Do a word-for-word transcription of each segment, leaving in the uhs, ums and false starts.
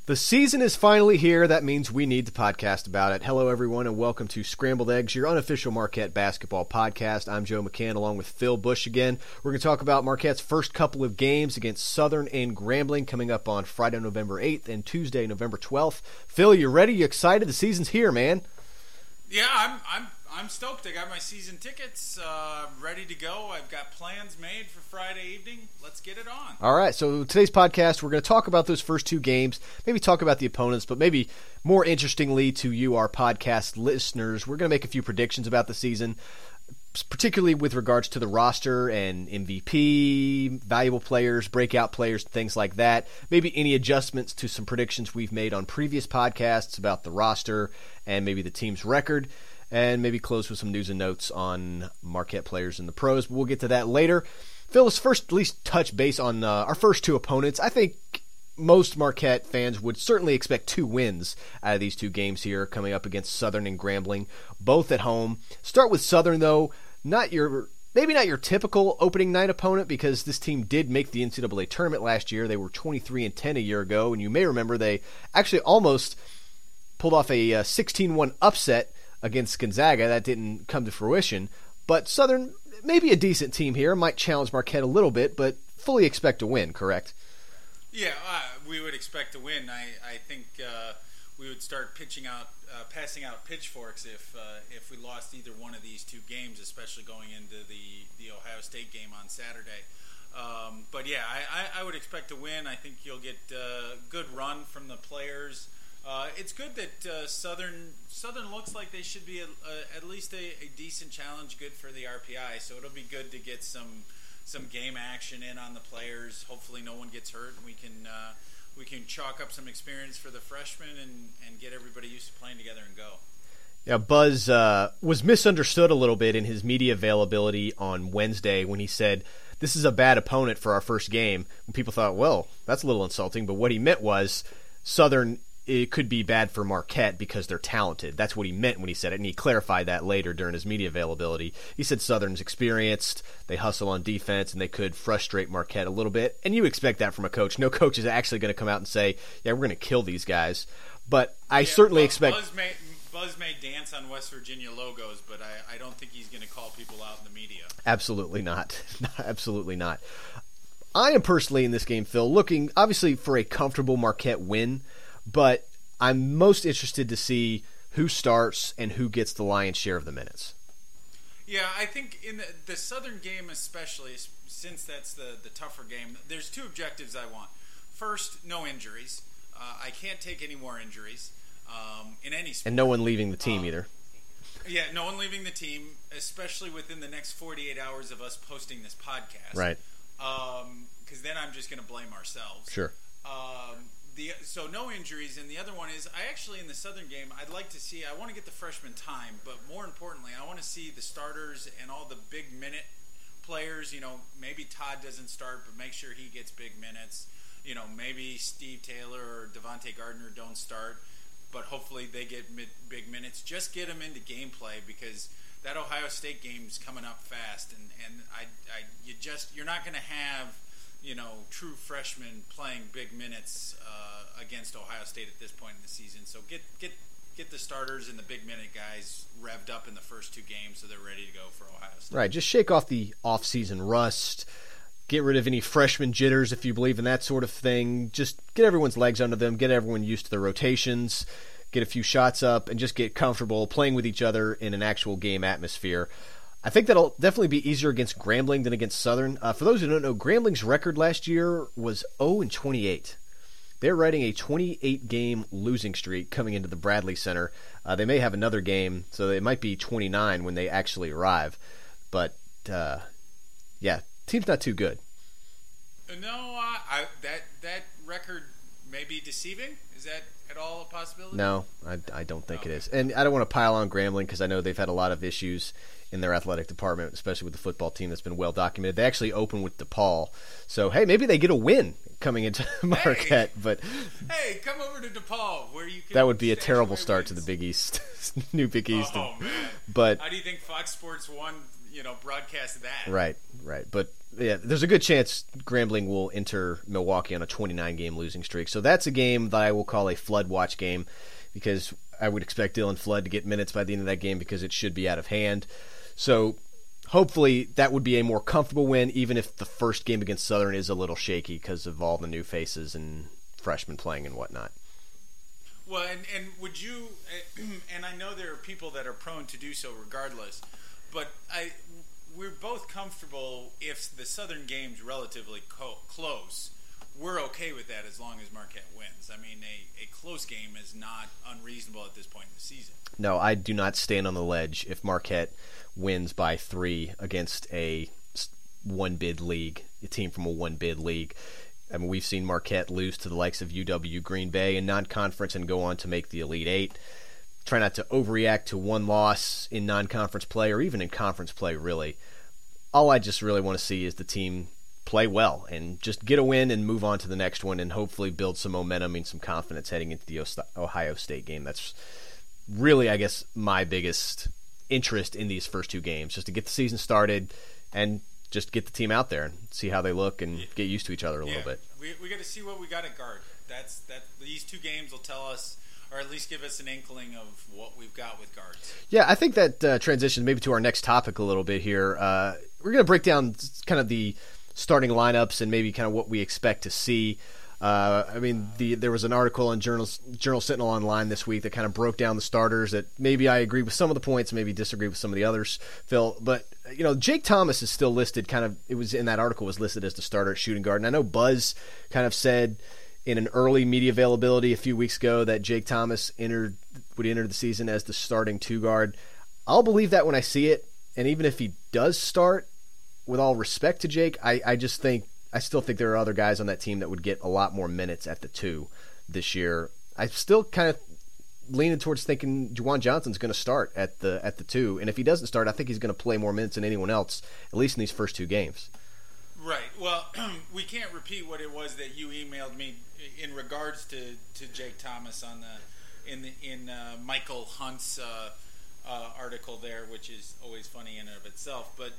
The season is finally here. That means we need to podcast about it. Hello, everyone, and welcome to Scrambled Eggs, your unofficial Marquette basketball podcast. I'm Joe McCann, along with Phil Bush again. We're going to talk about Marquette's first couple of games against Southern and Grambling coming up on Friday, November eighth and Tuesday, November twelfth. Phil, you ready? You excited? The season's here, man. Yeah, I'm I'm I'm stoked. I got my season tickets uh, ready to go. I've got plans made for Friday evening. Let's get it on. All right, so today's podcast, we're going to talk about those first two games, maybe talk about the opponents, but maybe more interestingly to you, our podcast listeners, we're going to make a few predictions about the season, particularly with regards to the roster and M V P, valuable players, breakout players, things like that. Maybe any adjustments to some predictions we've made on previous podcasts about the roster and maybe the team's record, and maybe close with some news and notes on Marquette players in the pros. But we'll get to that later. Phil, let's first at least touch base on uh, our first two opponents. I think most Marquette fans would certainly expect two wins out of these two games here coming up against Southern and Grambling, both at home. Start with Southern, though. Not your maybe not your typical opening night opponent, because this team did make the N C double A tournament last year. They were twenty-three and ten a year ago, and you may remember they actually almost pulled off a sixteen one upset against Gonzaga. That didn't come to fruition. But Southern, maybe a decent team here, might challenge Marquette a little bit, but fully expect to win, correct? Yeah, uh, we would expect to win. I, I think uh, we would start pitching out, uh, passing out pitchforks if uh, if we lost either one of these two games, especially going into the, the Ohio State game on Saturday. Um, but yeah, I, I, I would expect to win. I think you'll get a good run from the players. Uh, it's good that uh, Southern Southern looks like they should be a, a, at least a, a decent challenge, good for the R P I. So it'll be good to get some some game action in on the players. Hopefully, no one gets hurt, and we can uh, we can chalk up some experience for the freshmen and, and get everybody used to playing together and go. Yeah, Buzz uh, was misunderstood a little bit in his media availability on Wednesday when he said, "This is a bad opponent for our first game." And people thought, well, that's a little insulting. But what he meant was Southern, it could be bad for Marquette because they're talented. That's what he meant when he said it, and he clarified that later during his media availability. He said Southern's experienced, they hustle on defense, and they could frustrate Marquette a little bit. And you expect that from a coach. No coach is actually going to come out and say, yeah, we're going to kill these guys. But I yeah, certainly Buzz, expect... Buzz may, Buzz may dance on West Virginia logos, but I, I don't think he's going to call people out in the media. Absolutely not. Absolutely not. I am personally in this game, Phil, looking obviously for a comfortable Marquette win, but I'm most interested to see who starts and who gets the lion's share of the minutes. Yeah, I think in the, the Southern game especially, since that's the, the tougher game, there's two objectives I want. First, no injuries. Uh, I can't take any more injuries um, in any sport. And no one leaving the team um, either. Yeah, no one leaving the team, especially within the next forty-eight hours of us posting this podcast. Right. Because um, then I'm just going to blame ourselves. Sure. Um, The, so no injuries, and the other one is I actually in the Southern game I'd like to see I want to get the freshmen time, but more importantly I want to see the starters and all the big minute players. You know, maybe Todd doesn't start, but make sure he gets big minutes. You know, maybe Steve Taylor or Devontae Gardner don't start, but hopefully they get mid, big minutes. Just get them into gameplay, because that Ohio State game's coming up fast, and and I, I you just you're not going to have, you know, true freshmen playing big minutes uh, against Ohio State at this point in the season. So get get get the starters and the big minute guys revved up in the first two games so they're ready to go for Ohio State. Right, just shake off the off-season rust, get rid of any freshman jitters if you believe in that sort of thing. Just get everyone's legs under them, get everyone used to the rotations, get a few shots up, and just get comfortable playing with each other in an actual game atmosphere. I think that'll definitely be easier against Grambling than against Southern. Uh, for those who don't know, Grambling's record last year was oh and twenty-eight. They're riding a twenty-eight game losing streak coming into the Bradley Center. Uh, they may have another game, so it might be twenty-nine when they actually arrive. But, uh, yeah, team's not too good. No, uh, I, that that record may be deceiving. Is that at all a possibility? No, I, I don't think okay. it is. And I don't want to pile on Grambling because I know they've had a lot of issues in their athletic department, especially with the football team that's been well documented. They actually open with DePaul. So, hey, maybe they get a win coming into Marquette. Hey, but hey, come over to DePaul where you can. That would be a terrible wins. start to the Big East, new Big East. Oh, man. But how do you think Fox Sports one, you know, broadcast that. Right, right. But yeah, there's a good chance Grambling will enter Milwaukee on a twenty-nine game losing streak. So that's a game that I will call a Flood watch game, because I would expect Dylan Flood to get minutes by the end of that game because it should be out of hand. So hopefully that would be a more comfortable win, even if the first game against Southern is a little shaky because of all the new faces and freshmen playing and whatnot. Well, and, and would you, and I know there are people that are prone to do so regardless, but I, we're both comfortable if the Southern game's relatively co- close. We're okay with that as long as Marquette wins. I mean, a, a close game is not unreasonable at this point in the season. No, I do not stand on the ledge if Marquette wins by three against a one-bid league, a team from a one-bid league. I mean, we've seen Marquette lose to the likes of U W, Green Bay in non-conference and go on to make the Elite Eight. Try not to overreact to one loss in non-conference play or even in conference play, really. All I just really want to see is the team play well and just get a win and move on to the next one and hopefully build some momentum and some confidence heading into the Ohio State game. That's really, I guess, my biggest interest in these first two games, just to get the season started and just get the team out there and see how they look and get used to each other a yeah. little bit. We we got to see what we got at guard. That's that. These two games will tell us, or at least give us an inkling of what we've got with guards. Yeah, I think that uh, transitions maybe to our next topic a little bit here. Uh, we're going to break down kind of the starting lineups and maybe kind of what we expect to see. Uh, I mean, the there was an article in Journal, Journal Sentinel Online this week that kind of broke down the starters that maybe I agree with some of the points, maybe disagree with some of the others, Phil. But, you know, Jake Thomas is still listed kind of, it was in that article was listed as the starter at shooting guard. And I know Buzz kind of said in an early media availability a few weeks ago that Jake Thomas entered would enter the season as the starting two guard. I'll believe that when I see it. And even if he does start, with all respect to Jake, I, I just think, I still think there are other guys on that team that would get a lot more minutes at the two this year. I'm still kind of leaning towards thinking Juwan Johnson's going to start at the at the two, and if he doesn't start, I think he's going to play more minutes than anyone else, at least in these first two games. Right. Well, we can't repeat what it was that you emailed me in regards to, to Jake Thomas on the in the, in uh, Michael Hunt's uh, uh, article there, which is always funny in and of itself, but.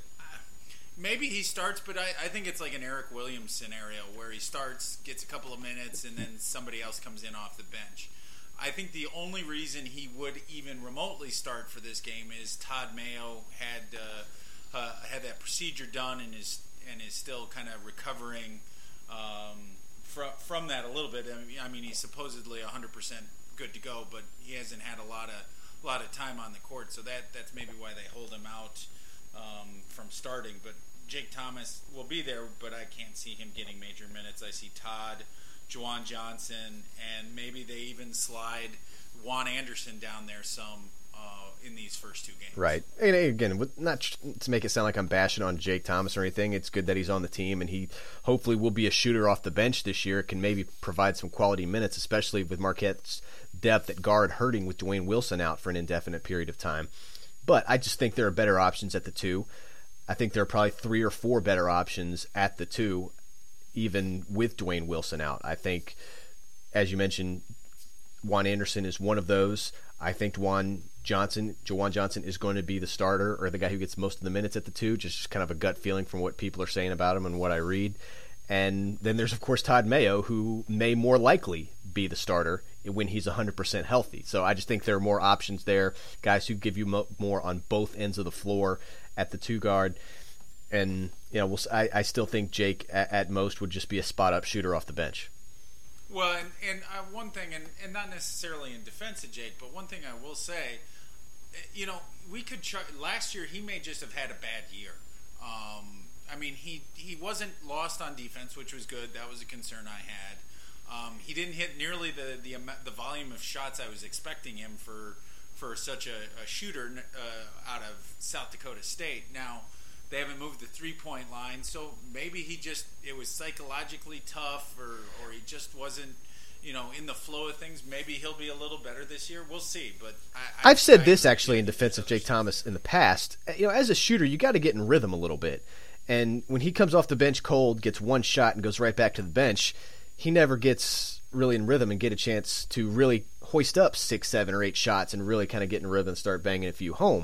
Maybe he starts, but I, I think it's like an Eric Williams scenario where he starts, gets a couple of minutes, and then somebody else comes in off the bench. I think the only reason he would even remotely start for this game is Todd Mayo had uh, uh, had that procedure done and is and is still kind of recovering um, from from that a little bit. I mean, I mean, he's supposedly one hundred percent good to go, but he hasn't had a lot of a lot of time on the court, so that that's maybe why they hold him out. Um, from starting, but Jake Thomas will be there, but I can't see him getting major minutes. I see Todd, Juwan Johnson, and maybe they even slide Juan Anderson down there some uh, in these first two games. Right. And again, not to make it sound like I'm bashing on Jake Thomas or anything, it's good that he's on the team, and he hopefully will be a shooter off the bench this year, can maybe provide some quality minutes, especially with Marquette's depth at guard hurting with Dwayne Wilson out for an indefinite period of time. But I just think there are better options at the two. I think there are probably three or four better options at the two, even with Dwayne Wilson out. I think, as you mentioned, Juan Anderson is one of those. I think Juwan Johnson, Juwan Johnson is going to be the starter or the guy who gets most of the minutes at the two, just kind of a gut feeling from what people are saying about him and what I read. And then there's, of course, Todd Mayo, who may more likely be the starter when he's one hundred percent healthy. So I just think there are more options there, guys who give you mo- more on both ends of the floor at the two guard. And, you know, we'll, I, I still think Jake, at, at most, would just be a spot-up shooter off the bench. Well, and, and uh, one thing, and, and not necessarily in defense of Jake, but one thing I will say, you know, we could try, last year he may just have had a bad year. Um, I mean, he, he wasn't lost on defense, which was good. That was a concern I had. Um, he didn't hit nearly the, the the volume of shots I was expecting him for for such a, a shooter uh, out of South Dakota State. Now, they haven't moved the three-point line, so maybe he just, it was psychologically tough, or, or he just wasn't, you know, in the flow of things. Maybe he'll be a little better this year. We'll see. But I, I, I've said I, this actually in defense of Jake Thomas in the past. You know, as a shooter, you got to get in rhythm a little bit. And when he comes off the bench cold, gets one shot, and goes right back to the bench, he never gets really in rhythm and get a chance to really hoist up six, seven, or eight shots and really kind of get in rhythm and start banging a few home.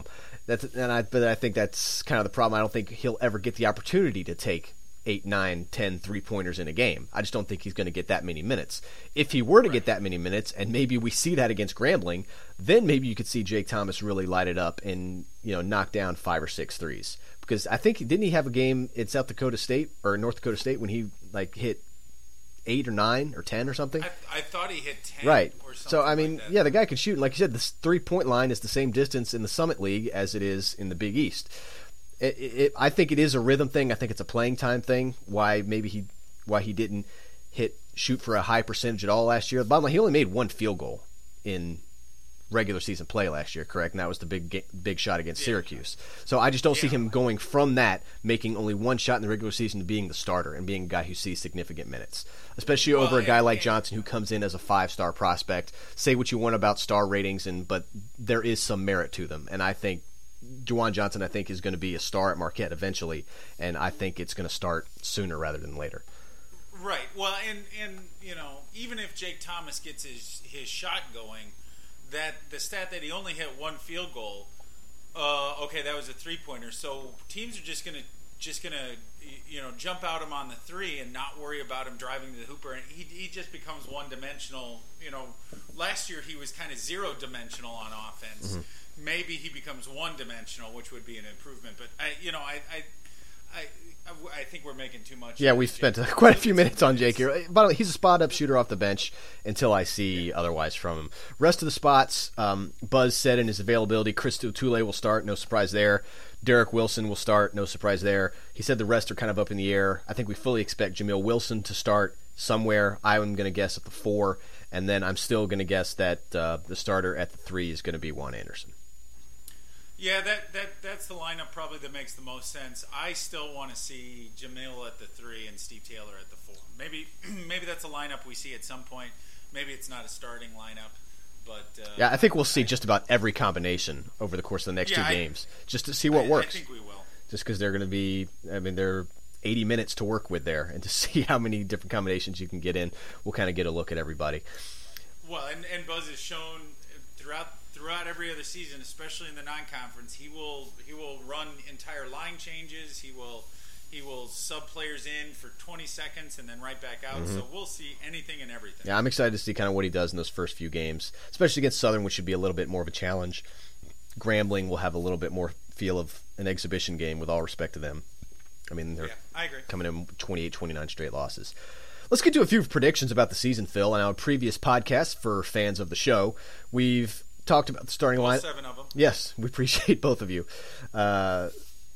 That's and I but I think that's kind of the problem. I don't think he'll ever get the opportunity to take eight, nine, ten three-pointers in a game. I just don't think he's going to get that many minutes. If he were to right. get that many minutes, and maybe we see that against Grambling, then maybe you could see Jake Thomas really light it up and, you know, knock down five or six threes. Because I think, didn't he have a game in South Dakota State or North Dakota State when he like hit eight or nine or ten or something? I, I thought he hit ten. Right. Or something so I mean, like that. yeah, the guy can shoot. And like you said, the three-point line is the same distance in the Summit League as it is in the Big East. It, it, I think it is a rhythm thing. I think it's a playing time thing. Why maybe he why he didn't hit shoot for a high percentage at all last year. The bottom line, he only made one field goal in regular season play last year, correct? And that was the big big shot against yeah. Syracuse. So I just don't yeah. see him going from that, making only one shot in the regular season, to being the starter and being a guy who sees significant minutes, especially well, over a guy like Johnson who comes in as a five-star prospect. Say what you want about star ratings, and but there is some merit to them, and I think Juwan Johnson, I think, is going to be a star at Marquette eventually, and I think it's going to start sooner rather than later. Right. Well, and, and you know, even if Jake Thomas gets his, his shot going, that the stat that he only hit one field goal, uh, okay, that was a three-pointer. So teams are just going to just going to you know jump out him on the three and not worry about him driving to the hooper, and he he just becomes one-dimensional. You know, last year he was kind of zero-dimensional on offense. Mm-hmm. Maybe he becomes one-dimensional, which would be an improvement. But I, you know, I, I, I, I think we're making too much. Yeah, we've spent Jake. quite a few minutes on Jake here. By the way, he's a spot-up shooter off the bench until I see yeah. otherwise from him. Rest of the spots, um, Buzz said in his availability, Chris Tule will start. No surprise there. Derek Wilson will start. No surprise there. He said the rest are kind of up in the air. I think we fully expect Jamil Wilson to start somewhere. I'm going to guess at the four, and then I'm still going to guess that uh, the starter at the three is going to be Juan Anderson. Yeah, that, that that's the lineup probably that makes the most sense. I still want to see Jamil at the three and Steve Taylor at the four. Maybe maybe that's a lineup we see at some point. Maybe it's not a starting lineup, but uh, yeah, I think we'll see just about every combination over the course of the next yeah, two I, games, just to see what I, works. I think we will. Just because they're going to be, I mean, they're eighty minutes to work with there, and to see how many different combinations you can get in, we'll kind of get a look at everybody. Well, and, and Buzz has shown throughout. Throughout every other season, especially in the non-conference, he will he will run entire line changes. He will he will sub players in for twenty seconds and then right back out. Mm-hmm. So we'll see anything and everything. Yeah, I'm excited to see kind of what he does in those first few games, especially against Southern, which should be a little bit more of a challenge. Grambling will have a little bit more feel of an exhibition game, with all respect to them. I mean, they're yeah, I agree. coming in twenty-eight twenty-nine straight losses. Let's get to a few predictions about the season, Phil. On our previous podcast for fans of the show, we've talked about the starting line. Seven of them. Yes, we appreciate both of you. Uh,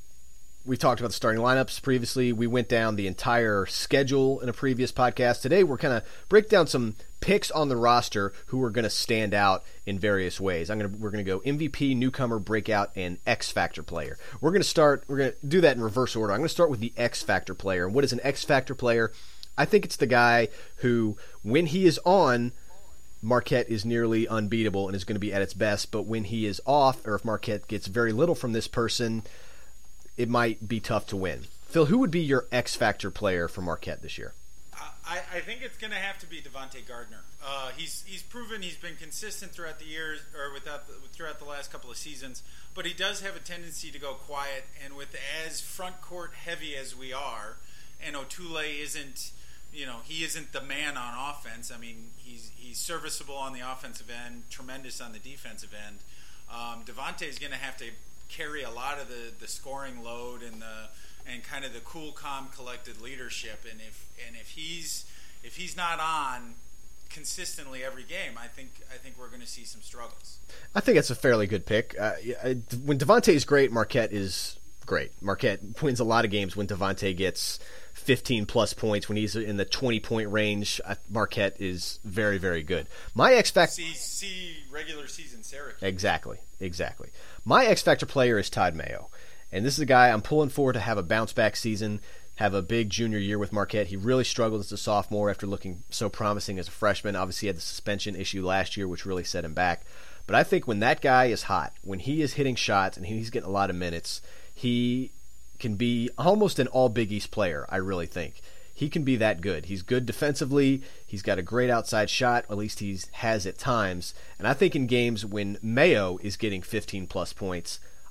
we talked about the starting lineups previously. We went down the entire schedule in a previous podcast. Today, we're kind of break down some picks on the roster who are going to stand out in various ways. I'm going to we're going to go M V P, newcomer, breakout, and X Factor player. We're going to start. We're going to do that in reverse order. I'm going to start with the X Factor player. And what is an X Factor player? I think it's the guy who, when he is on, Marquette is nearly unbeatable and is going to be at its best, but when he is off, or if Marquette gets very little from this person, it might be tough to win. Phil, who would be your X-Factor player for Marquette this year? I, I think it's going to have to be Devontae Gardner. Uh, he's he's proven he's been consistent throughout the years, or without the, throughout the last couple of seasons, but he does have a tendency to go quiet, and with as front court heavy as we are, and Otule isn't, you know, he isn't the man on offense. I mean, he's he's serviceable on the offensive end, tremendous on the defensive end. Um, Devontae is going to have to carry a lot of the, the scoring load and the and kind of the cool, calm, collected leadership. And if and if he's if he's not on consistently every game, I think I think we're going to see some struggles. I think it's a fairly good pick. Uh, when Devontae is great, Marquette is great. Marquette wins a lot of games when Devontae gets fifteen plus points. When he's in the twenty point range, Marquette is very, very good. My X Factor. See, see regular season Syracuse. Exactly, exactly. My X Factor player is Todd Mayo, and this is a guy I'm pulling for to have a bounce back season, have a big junior year with Marquette. He really struggled as a sophomore after looking so promising as a freshman. Obviously, he had the suspension issue last year, which really set him back. But I think when that guy is hot, when he is hitting shots and he's getting a lot of minutes, he can be almost an all Big East player, I really think. He can be that good. He's good defensively. He's got a great outside shot, at least he has at times. And I think in games when Mayo is getting fifteen plus points,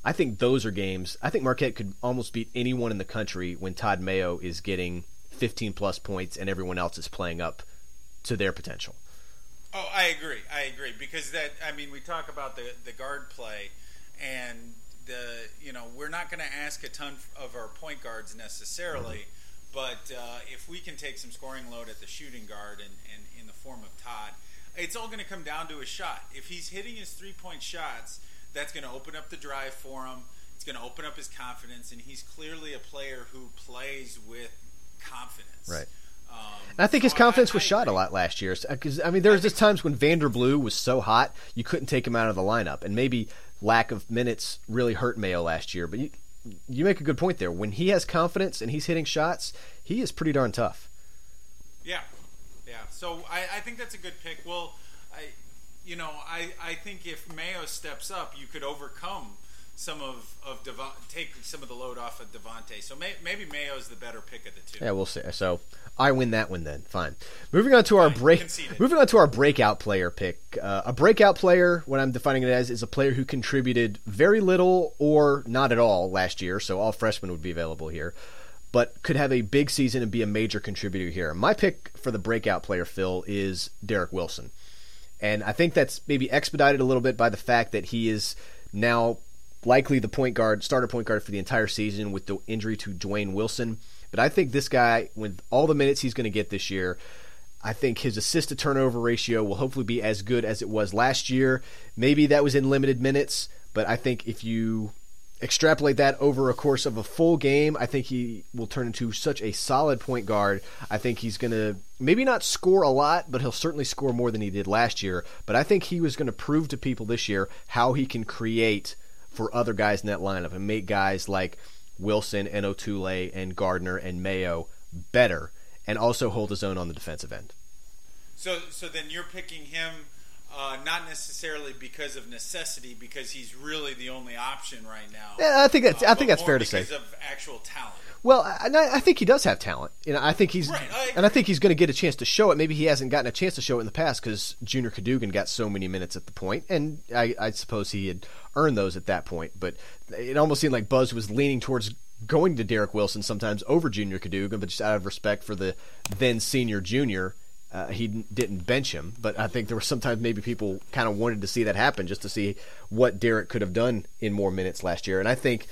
I think those are games. I think Marquette could almost beat anyone in the country when Todd Mayo is getting fifteen-plus points and everyone else is playing up to their potential. Oh, I agree. I agree because that. I mean, we talk about the the guard play, and the you know we're not going to ask a ton of our point guards necessarily, mm-hmm. but uh, if we can take some scoring load at the shooting guard and, and in the form of Todd, it's all going to come down to his shot. If he's hitting his three point shots, that's going to open up the drive for him. It's going to open up his confidence, and he's clearly a player who plays with confidence. Right. Um, and I think so his confidence I, was I shot agree. a lot last year. Because I mean, there was just times when Vanderblue was so hot you couldn't take him out of the lineup, and maybe lack of minutes really hurt Mayo last year. But you, you make a good point there. When he has confidence and he's hitting shots, he is pretty darn tough. Yeah, yeah. So I, I think that's a good pick. Well, I, you know, I, I think if Mayo steps up, you could overcome some of of Devon, take some of the load off of Devontae. So may, maybe Mayo is the better pick of the two. Yeah, we'll see. So I win that one then. Fine. Moving on to our Fine, break. conceded. Moving on to our breakout player pick. Uh, a breakout player, what I'm defining it as, is a player who contributed very little or not at all last year. So all freshmen would be available here, but could have a big season and be a major contributor here. My pick for the breakout player, Phil, is Derek Wilson, and I think that's maybe expedited a little bit by the fact that he is now likely the point guard, starter point guard for the entire season with the injury to Dwayne Wilson. But I think this guy, with all the minutes he's going to get this year, I think his assist-to-turnover ratio will hopefully be as good as it was last year. Maybe that was in limited minutes, but I think if you extrapolate that over a course of a full game, I think he will turn into such a solid point guard. I think he's going to maybe not score a lot, but he'll certainly score more than he did last year. But I think he was going to prove to people this year how he can create for other guys in that lineup and make guys like Wilson and Otule and Gardner and Mayo better, and also hold his own on the defensive end. So, so then you're picking him uh, not necessarily because of necessity, because he's really the only option right now. Yeah, I think that's uh, I think but that's more fair to say. because of actual talent. Well, and I, I think he does have talent. You know, I think he's, Right, I and I think he's going to get a chance to show it. Maybe he hasn't gotten a chance to show it in the past because Junior Cadogan got so many minutes at the point, and I, I suppose he had earned those at that point. But it almost seemed like Buzz was leaning towards going to Derek Wilson sometimes over Junior Cadogan, but just out of respect for the then senior Junior, uh, he didn't bench him. But I think there were sometimes maybe people kind of wanted to see that happen just to see what Derek could have done in more minutes last year. And I think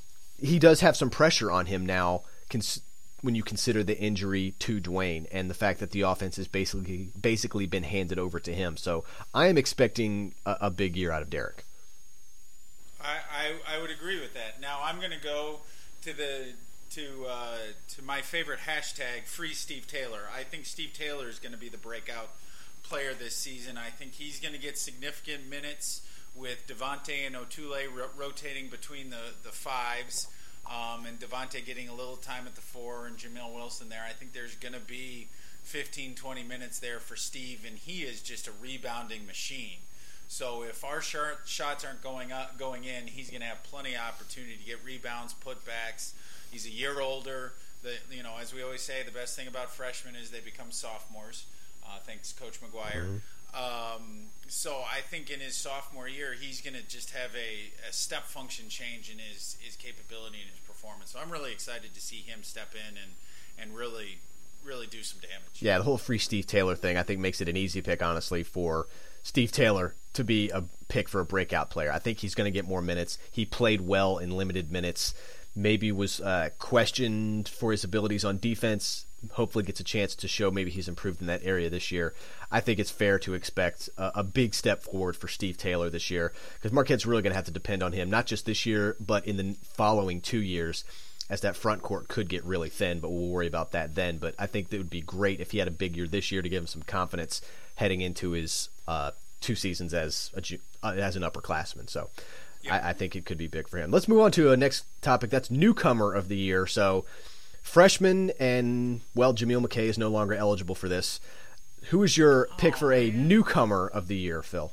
he does have some pressure on him now cons- when you consider the injury to Dwayne and the fact that the offense has basically basically been handed over to him. So I am expecting a, a big year out of Derek. I, I, I would agree with that. Now I'm going to go to the to uh, to my favorite hashtag, Free Steve Taylor. I think Steve Taylor is going to be the breakout player this season. I think he's going to get significant minutes with Devontae and Otule ro- rotating between the, the fives, um, and Devontae getting a little time at the four and Jamil Wilson there. I think there's going to be fifteen, twenty minutes there for Steve, and he is just a rebounding machine. So if our short shots aren't going up, going in, he's going to have plenty of opportunity to get rebounds, putbacks. He's a year older. The, you know, as we always say, the best thing about freshmen is they become sophomores. Uh, thanks, Coach McGuire. Mm-hmm. Um, so I think in his sophomore year, he's going to just have a, a step function change in his, his capability and his performance. So I'm really excited to see him step in and, and really, really do some damage. Yeah, the whole Free Steve Taylor thing I think makes it an easy pick, honestly, for Steve Taylor to be a pick for a breakout player. I think he's going to get more minutes. He played well in limited minutes. Maybe was uh, questioned for his abilities on defense. Hopefully gets a chance to show maybe he's improved in that area this year. I think it's fair to expect a, a big step forward for Steve Taylor this year because Marquette's really going to have to depend on him, not just this year, but in the following two years as that front court could get really thin, but we'll worry about that then. But I think it would be great if he had a big year this year to give him some confidence heading into his uh, two seasons as a, uh, as an upperclassman. So yeah. I, I think it could be big for him. Let's move on to a next topic. That's newcomer of the year. So freshman and, well, Jameel McKay is no longer eligible for this. Who is your pick oh, for a man. newcomer of the year, Phil?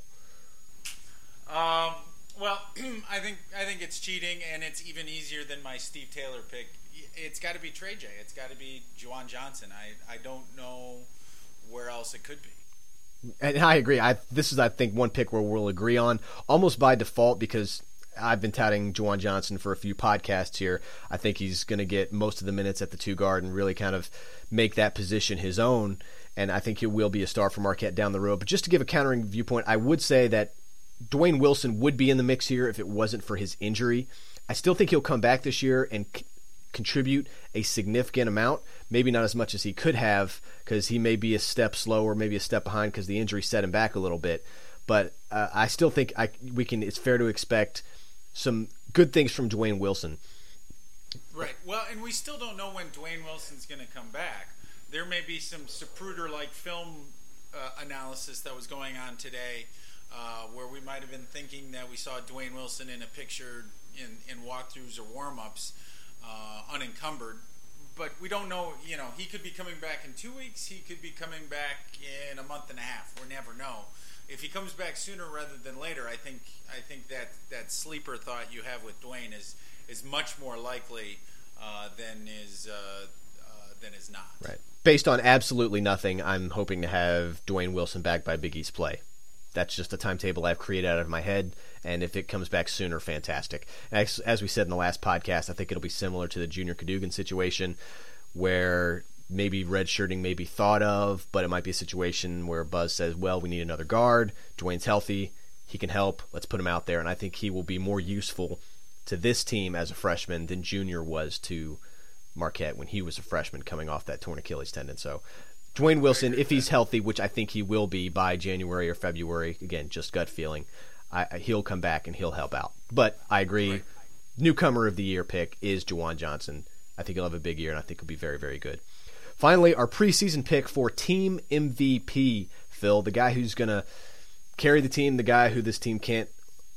Um, well, I think I think it's cheating, and it's even easier than my Steve Taylor pick. It's got to be Trey J. It's got to be Juwan Johnson. I, I don't know where else it could be. And I agree. I this is, I think, one pick where we'll agree on almost by default because I've been touting Juwan Johnson for a few podcasts here. I think he's going to get most of the minutes at the two guard and really kind of make that position his own. And I think he will be a star for Marquette down the road. But just to give a countering viewpoint, I would say that Dwayne Wilson would be in the mix here if it wasn't for his injury. I still think he'll come back this year and c- contribute a significant amount, maybe not as much as he could have because he may be a step slower, maybe a step behind because the injury set him back a little bit. But uh, I still think I, we can. It's fair to expect some good things from Dwayne Wilson. Right. Well, and we still don't know when Dwayne Wilson's going to come back. There may be some Zapruder-like film uh, analysis that was going on today uh, where we might have been thinking that we saw Dwayne Wilson in a picture in, in walkthroughs or warm-ups uh, unencumbered. But we don't know, you know, he could be coming back in two weeks. He could be coming back in a month and a half. We'll never know. If he comes back sooner rather than later, I think I think that, that sleeper thought you have with Dwayne is is much more likely uh, than is uh, uh, than is not. Right. Based on absolutely nothing, I'm hoping to have Dwayne Wilson back by Big East play. That's just a timetable I've created out of my head, and if it comes back sooner, fantastic. As, as we said in the last podcast, I think it'll be similar to the Junior Cadogan situation, where maybe redshirting may be thought of, but it might be a situation where Buzz says, well, we need another guard. Dwayne's healthy. He can help. Let's put him out there. And I think he will be more useful to this team as a freshman than Junior was to Marquette when he was a freshman coming off that torn Achilles tendon. So Dwayne Wilson, if he's healthy, which I think he will be by January or February, again, just gut feeling, I, he'll come back and he'll help out. But I agree, right. Newcomer of the year pick is Juwan Johnson. I think he'll have a big year, and I think he'll be very, very good. Finally, our preseason pick for Team M V P, Phil, the guy who's going to carry the team, the guy who this team can't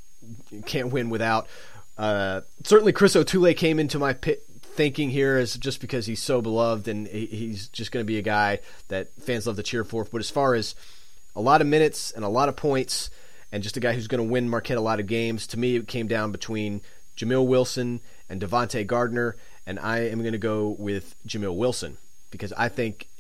can't win without. Uh, certainly, Chris Otule came into my pit thinking here as just because he's so beloved, and he, he's just going to be a guy that fans love to cheer for. But as far as a lot of minutes and a lot of points, and just a guy who's going to win Marquette a lot of games, to me it came down between Jamil Wilson and Devontae Gardner, and I am going to go with Jamil Wilson, because I think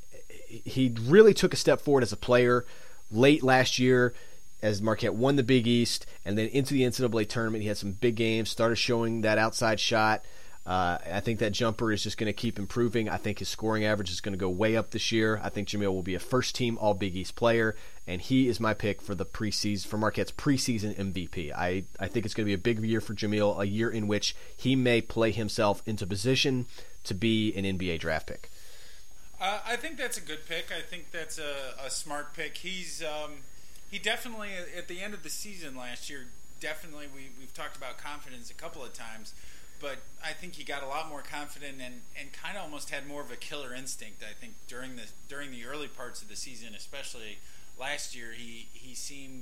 he really took a step forward as a player late last year as Marquette won the Big East, and then into the N C double A tournament. He had some big games, started showing that outside shot. Uh, I think that jumper is just going to keep improving. I think his scoring average is going to go way up this year. I think Jamil will be a first-team All-Big East player, and he is my pick for the preseason for Marquette's preseason M V P. I, I think it's going to be a big year for Jamil, a year in which he may play himself into position to be an N B A draft pick. Uh, I think that's a good pick. I think that's a, a smart pick. He's um, he definitely, at the end of the season last year, definitely we, we've talked about confidence a couple of times, but I think he got a lot more confident and, and kind of almost had more of a killer instinct. I think during the during the early parts of the season, especially last year, he he seemed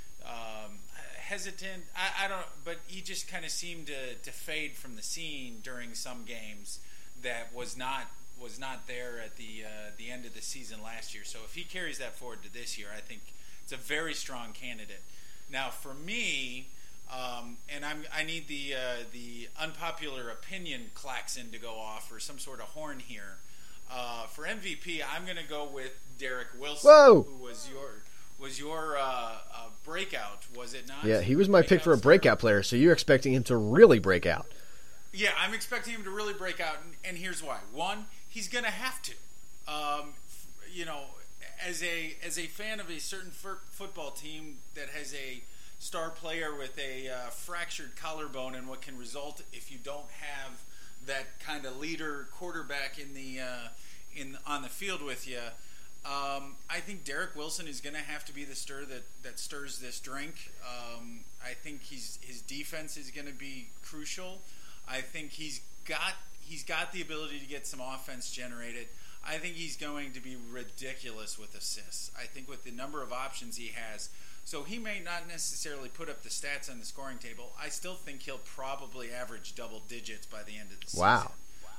um, hesitant. I, I don't, but he just kind of seemed to, to fade from the scene during some games that was not was not there at the uh, the end of the season last year. So if he carries that forward to this year, I think it's a very strong candidate. Now for me. Um, and I'm, I need the uh, the unpopular opinion klaxon to go off, or some sort of horn here. Uh, for M V P, I'm going to go with Derek Wilson, Whoa. who was your was your uh, uh, breakout, was it not? Yeah, he was my breakout pick for a star? breakout player, so you're expecting him to really break out. Yeah, I'm expecting him to really break out, and, and here's why. One, he's going to have to. Um, you know, as a as a fan of a certain f- football team that has a star player with a uh, fractured collarbone, and what can result if you don't have that kind of leader quarterback in the uh, in on the field with you. Um, I think Derek Wilson is going to have to be the stir that, that stirs this drink. Um, I think he's his defense is going to be crucial. I think he's got he's got the ability to get some offense generated. I think he's going to be ridiculous with assists. I think with the number of options he has. So he may not necessarily put up the stats on the scoring table. I still think he'll probably average double digits by the end of the season. Wow.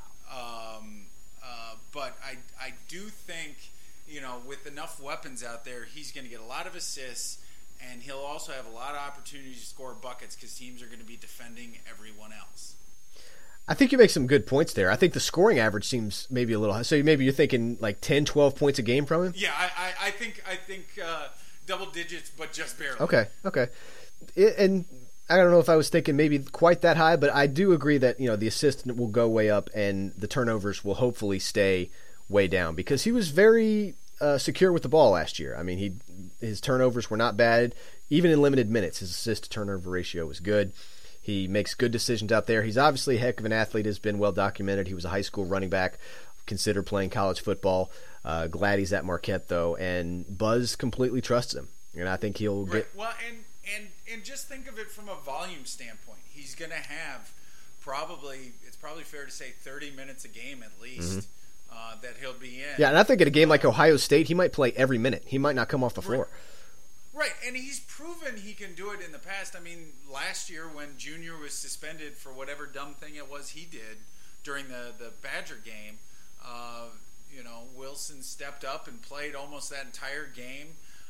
Um, uh, but I, I do think, you know, with enough weapons out there, he's going to get a lot of assists, and he'll also have a lot of opportunities to score buckets because teams are going to be defending everyone else. I think you make some good points there. I think the scoring average seems maybe a little high. So maybe you're thinking like ten, twelve points a game from him? Yeah, I, I, I think I think uh, double digits, but just barely. Okay, okay. It, and I don't know if I was thinking maybe quite that high, but I do agree that, you know, the assist will go way up and the turnovers will hopefully stay way down because he was very uh, secure with the ball last year. I mean, he his turnovers were not bad. Even in limited minutes, his assist-to-turnover ratio was good. He makes good decisions out there. He's obviously a heck of an athlete, has been well documented. He was a high school running back, considered playing college football. Uh, glad he's at Marquette, though, and Buzz completely trusts him. And I think he'll right. get... Well, and, and, and just think of it from a volume standpoint. He's going to have probably, it's probably fair to say, thirty minutes a game at least mm-hmm. uh, that he'll be in. Yeah, and I think at a game like Ohio State, he might play every minute. He might not come off the floor. Right. Right, and he's proven he can do it in the past. I mean, last year when Junior was suspended for whatever dumb thing it was he did during the, the Badger game, uh, you know, Wilson stepped up and played almost that entire game.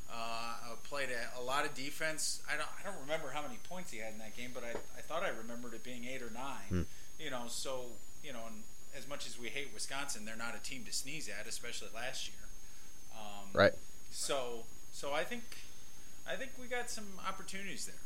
Uh, played a, a lot of defense. I don't I don't remember how many points he had in that game, but I, I thought I remembered it being eight or nine. Hmm. You know, so, you know, and as much as we hate Wisconsin, they're not a team to sneeze at, especially last year. Um, right. So, so I think... I think we got some opportunities there.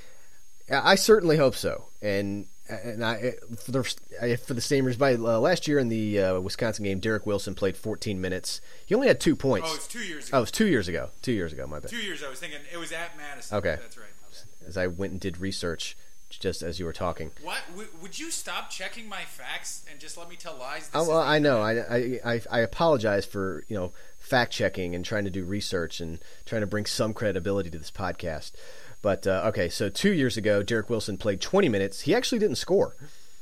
Yeah, I certainly hope so. And and I for the for the same reason, by uh, last year in the uh, Wisconsin game, Derek Wilson played fourteen minutes. He only had two points. Oh, it's two years ago. Oh, it was two years ago. Two years ago, my bad. Two years. I was thinking it was at Madison. Okay, that's right. As I went and did research, just as you were talking. What would you stop checking my facts and just let me tell lies? This oh, well, I know. I, I I apologize for you know. fact checking and trying to do research and trying to bring some credibility to this podcast. But, uh, okay, so two years ago, Derek Wilson played twenty minutes. He actually didn't score.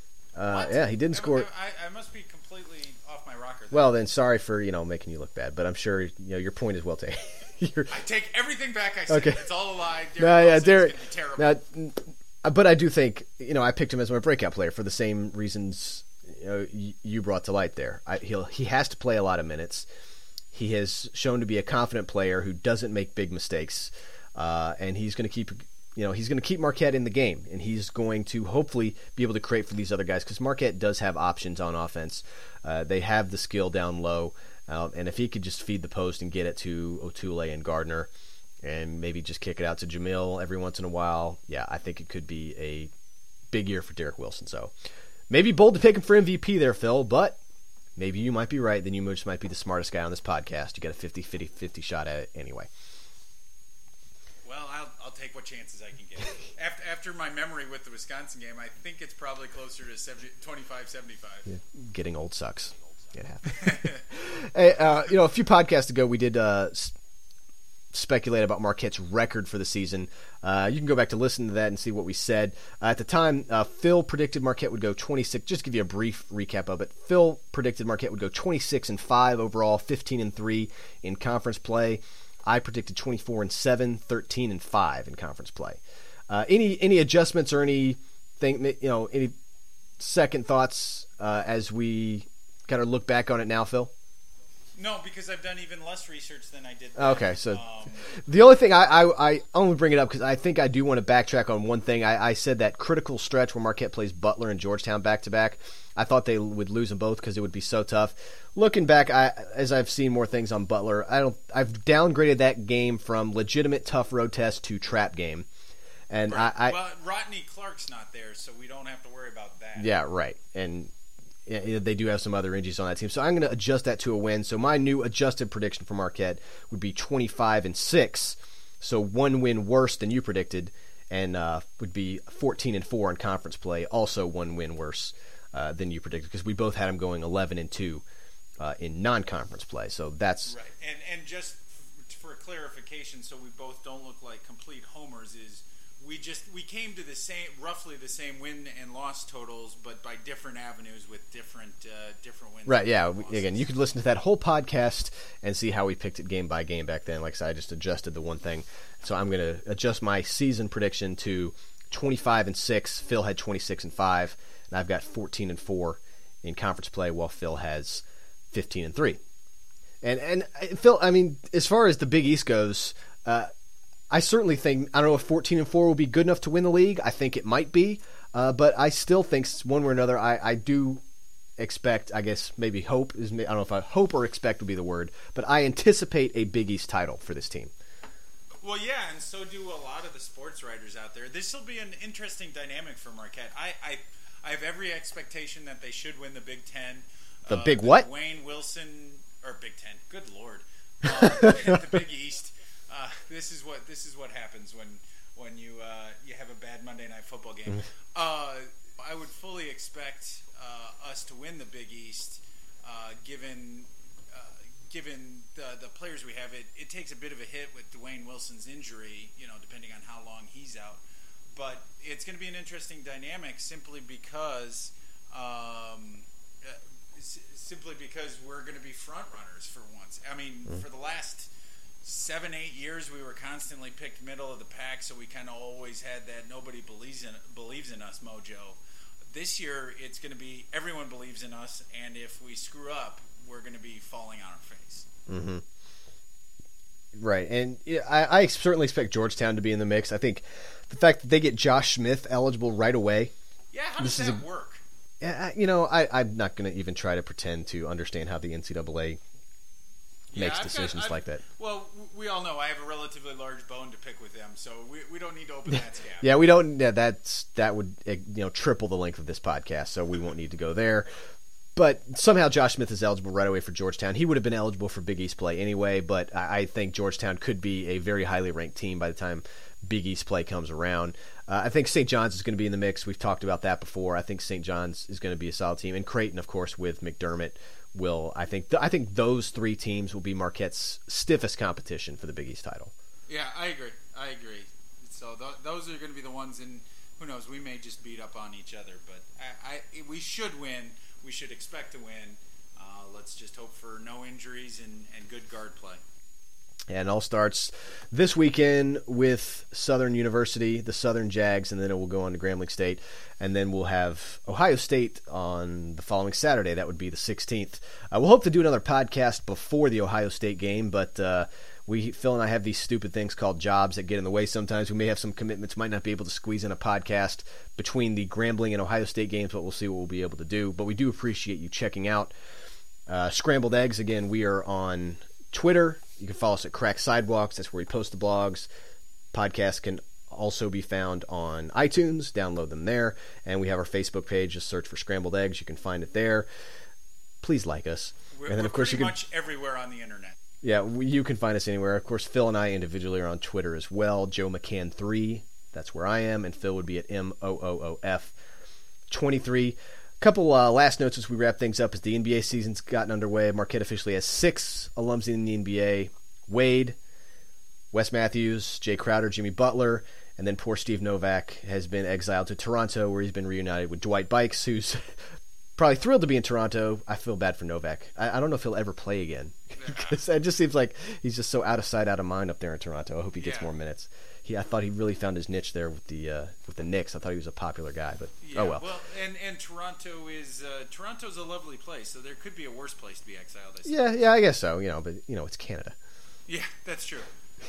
Uh, yeah, he didn't I, score. I, I must be completely off my rocker. Then. Well, then, sorry for, you know, making you look bad, but I'm sure, you know, your point is well taken. I take everything back I said. Okay. It's all a lie. Derek no, yeah, Wilson Derek, is going to be terrible. Now, but I do think, you know, I picked him as my breakout player for the same reasons you know, you brought to light there. I, he'll He has to play a lot of minutes. He has shown to be a confident player who doesn't make big mistakes, uh, and he's going to keep, you know, he's going to keep Marquette in the game, and he's going to hopefully be able to create for these other guys because Marquette does have options on offense. Uh, they have the skill down low, uh, and if he could just feed the post and get it to Otule and Gardner, and maybe just kick it out to Jamil every once in a while, yeah, I think it could be a big year for Derek Wilson. So maybe bold to pick him for M V P there, Phil, but. Maybe you might be right, then you just might be the smartest guy on this podcast. You got a fifty fifty shot at it anyway. Well, I'll, I'll take what chances I can get. after, after my memory with the Wisconsin game, I think it's probably closer to twenty-five seventy-five. Yeah, getting old sucks. It happens. Hey, uh, you know, a few podcasts ago we did uh, speculate about Marquette's record for the season. Uh, you can go back to listen to that and see what we said. Uh, at the time, uh, Phil predicted Marquette would go twenty-six. Just to give you a brief recap of it. Phil predicted Marquette would go twenty-six and five overall, fifteen and three in conference play. I predicted twenty-four and seven, thirteen and five in conference play. Uh, any any adjustments or anything, you know, any second thoughts uh, as we kind of look back on it now, Phil? No, because I've done even less research than I did then. Okay, so um, the only thing I, I, I only bring it up because I think I do want to backtrack on one thing. I, I said that critical stretch where Marquette plays Butler and Georgetown back-to-back, I thought they would lose them both because it would be so tough. Looking back, I, as I've seen more things on Butler, I don't. I've downgraded that game from legitimate tough road test to trap game. And right. I, I well, Rodney Clark's not there, so we don't have to worry about that. Yeah, right. And yeah, they do have some other injuries on that team. So I'm going to adjust that to a win. So my new adjusted prediction for Marquette would be twenty-five and six. So one win worse than you predicted, and uh, would be fourteen and four in conference play. Also one win worse uh, than you predicted because we both had them going eleven and two uh, in non-conference play. So that's right. And and just for clarification, so we both don't look like complete homers, is we just we came to the same roughly the same win and loss totals, but by different avenues with different uh, different wins. Right. Yeah. We, again, you could listen to that whole podcast and see how we picked it game by game back then. Like I said, I just adjusted the one thing. So I'm going to adjust my season prediction to twenty-five and six. Phil had twenty-six and five, and I've got fourteen and four in conference play, while Phil has fifteen and three. And and Phil, I mean, as far as the Big East goes, uh, I certainly think, I don't know if fourteen and four will be good enough to win the league. I think it might be, uh, but I still think one way or another, I, I do expect, I guess maybe hope is, I don't know if I hope or expect would be the word, but I anticipate a Big East title for this team. Well, yeah, and so do a lot of the sports writers out there. This will be an interesting dynamic for Marquette. I, I, I have every expectation that they should win the Big Ten. The uh, big the what? Wayne Wilson or Big Ten. Good Lord, uh, the Big East. Uh, this is what this is what happens when when you uh, you have a bad Monday Night Football game. Uh, I would fully expect uh, us to win the Big East, uh, given. Uh, Given the the players we have, it, it takes a bit of a hit with Dwayne Wilson's injury, you know, depending on how long he's out. But it's going to be an interesting dynamic simply because, um, uh, s- simply because we're going to be front runners for once. I mean, mm. for the last seven, eight years, we were constantly picked middle of the pack, so we kind of always had that nobody believes in believes in us mojo. This year, it's going to be everyone believes in us, and if we screw up, we're going to be falling on our face. Mm-hmm. Right, and yeah, I, I certainly expect Georgetown to be in the mix. I think the fact that they get Josh Smith eligible right away. Yeah, how does that a, work? Yeah, you know, I, I'm not going to even try to pretend to understand how the N C double A yeah, makes I've decisions got, like that. Well, we all know I have a relatively large bone to pick with them, so we we don't need to open that scab. Yeah, we don't. Yeah, that's that would you know triple the length of this podcast, so we won't need to go there. But somehow Josh Smith is eligible right away for Georgetown. He would have been eligible for Big East play anyway, but I think Georgetown could be a very highly ranked team by the time Big East play comes around. Uh, I think Saint John's is going to be in the mix. We've talked about that before. I think Saint John's is going to be a solid team. And Creighton, of course, with McDermott, will I think th- I think those three teams will be Marquette's stiffest competition for the Big East title. Yeah, I agree. I agree. So th- those are going to be the ones, and who knows, we may just beat up on each other. But I, I we should win. We should expect to win. Uh, let's just hope for no injuries and, and good guard play. And it all starts this weekend with Southern University, the Southern Jags, and then it will go on to Grambling State. And then we'll have Ohio State on the following Saturday. That would be the sixteenth. Uh, we'll hope to do another podcast before the Ohio State game, but uh, we Phil and I have these stupid things called jobs that get in the way sometimes. We may have some commitments, might not be able to squeeze in a podcast between the Grambling and Ohio State games, but we'll see what we'll be able to do. But we do appreciate you checking out uh, Scrambled Eggs. Again, we are on Twitter. You can follow us at Crack Sidewalks. That's where we post the blogs. Podcasts can also be found on iTunes. Download them there. And we have our Facebook page. Just search for Scrambled Eggs. You can find it there. Please like us. We're, and then, we're of course, pretty you can, much everywhere on the internet. Yeah, we, you can find us anywhere. Of course, Phil and I individually are on Twitter as well. Joe McCann three. That's where I am. And Phil would be at M O O O F twenty-three. Couple uh, last notes as we wrap things up as the N B A season's gotten underway. Marquette officially has six alums in the N B A. Wade, Wes Matthews, Jay Crowder, Jimmy Butler, and then poor Steve Novak has been exiled to Toronto where he's been reunited with Dwight Bikes, who's probably thrilled to be in Toronto. I feel bad for Novak. I, I don't know if he'll ever play again. Because it just seems like he's just so out of sight, out of mind up there in Toronto. I hope he gets yeah. more minutes. He, I thought he really found his niche there with the uh, with the Knicks. I thought he was a popular guy, but yeah, oh well. Well, and, and Toronto is uh, Toronto's a lovely place, so there could be a worse place to be exiled. I yeah, yeah, I guess so. You know, but you know, it's Canada. Yeah, that's true.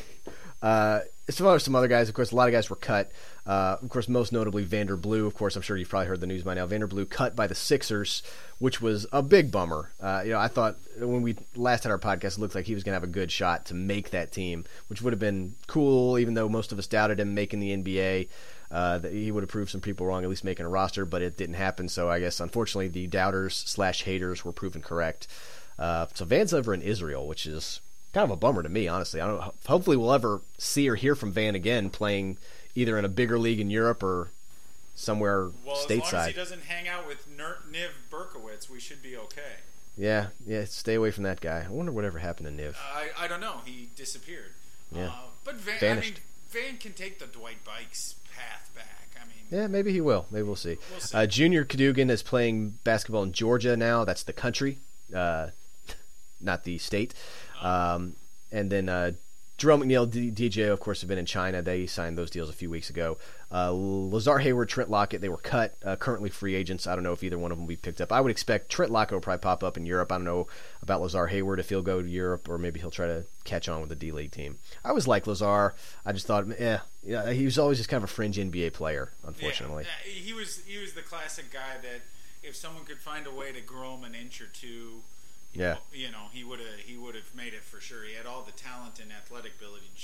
Uh, as far as some other guys, of course, a lot of guys were cut. Uh, of course, most notably Vander Blue. Of course, I'm sure you've probably heard the news by now. Vander Blue cut by the Sixers, which was a big bummer. Uh, you know, I thought when we last had our podcast, it looked like he was going to have a good shot to make that team, which would have been cool, even though most of us doubted him making the N B A. Uh, that he would have proved some people wrong, at least making a roster, but it didn't happen. So I guess, unfortunately, the doubters slash haters were proven correct. Uh, so Van's over in Israel, which is kind of a bummer to me, honestly. I don't know. Hopefully we'll ever see or hear from Van again playing either in a bigger league in Europe or somewhere well, stateside. As long as he doesn't hang out with Ner- Niv Berkowitz, we should be okay. Yeah, yeah, stay away from that guy. I wonder whatever happened to Niv. I, I don't know. He disappeared. Yeah. Uh, but Van, Vanished. I mean, Van can take the Dwight Bikes path back. I mean, yeah, maybe he will. Maybe we'll see. We'll see. Uh, Junior Cadogan is playing basketball in Georgia now. That's the country, uh, not the state. Um, and then uh, Jerome McNeil, D- DJ, of course, have been in China. They signed those deals a few weeks ago. Uh, Lazar Hayward, Trent Lockett, they were cut. Uh, currently free agents. I don't know if either one of them will be picked up. I would expect Trent Lockett will probably pop up in Europe. I don't know about Lazar Hayward if he'll go to Europe or maybe he'll try to catch on with the D-League team. I always liked Lazar. I just thought, eh, yeah, he was always just kind of a fringe N B A player, unfortunately. Yeah, he was he was the classic guy that if someone could find a way to grow him an inch or two, yeah, you know, he would have he would have made it for sure. He had all the talent and athletic ability, just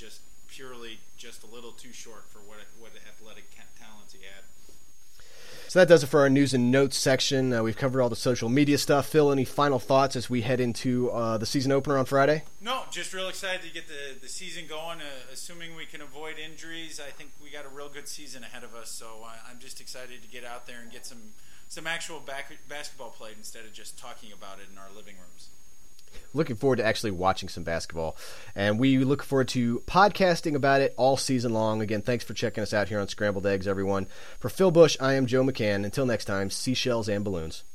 purely just a little too short for what what athletic talents he had. So that does it for our news and notes section. Uh, we've covered all the social media stuff. Phil, any final thoughts as we head into uh, the season opener on Friday? No, just real excited to get the, the season going. Uh, assuming we can avoid injuries, I think we got a real good season ahead of us. So uh, I'm just excited to get out there and get some, some actual back, basketball played instead of just talking about it in our living rooms. Looking forward to actually watching some basketball. And we look forward to podcasting about it all season long. Again, thanks for checking us out here on Scrambled Eggs, everyone. For Phil Bush, I am Joe McCann. Until next time, seashells and balloons.